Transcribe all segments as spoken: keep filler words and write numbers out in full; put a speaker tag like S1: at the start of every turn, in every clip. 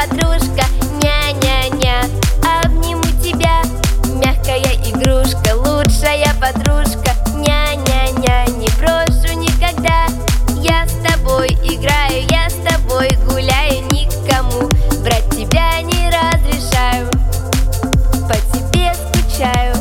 S1: подружка, ня-ня-ня. Обниму тебя, мягкая игрушка, лучшая подружка, ня-ня-ня. Не брошу никогда, я с тобой играю, я с тобой гуляю, никому брать тебя не разрешаю, по тебе скучаю.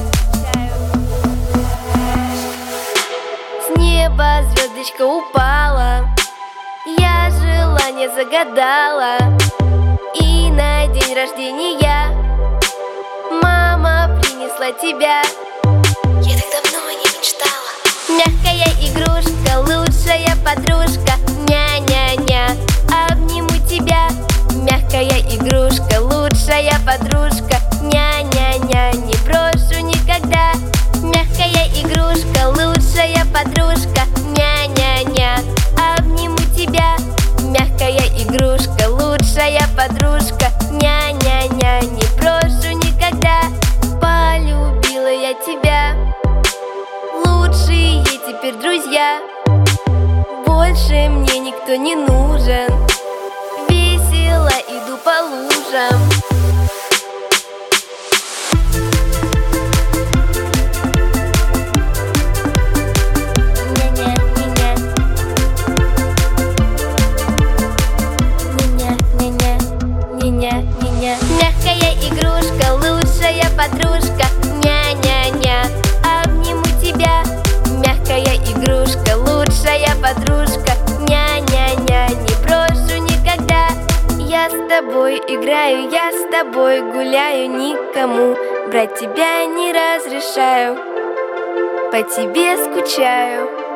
S1: С неба звездочка упала, я желание загадала, и на день рождения мама принесла тебя.
S2: Я так давно не мечтала.
S1: Мягкая игрушка, лучшая подружка, ня-ня-ня. Обниму тебя, мягкая игрушка, лучшая подружка, ня-ня-ня. Не брошу никогда, мягкая игрушка, лучшая подружка, ня-ня-ня. Обниму тебя, мягкая игрушка, лучшая подружка, ня-ня-ня. Не брошу никогда, полюбила я тебя. Лучшие теперь друзья, больше мне никто не нужен. Весело иду по лужам. Мягкая игрушка, лучшая подружка, ня-ня-ня. Обниму тебя, мягкая игрушка, лучшая подружка, ня-ня-ня. Не брошу никогда, я с тобой играю, я с тобой гуляю, никому брать тебя не разрешаю, по тебе скучаю.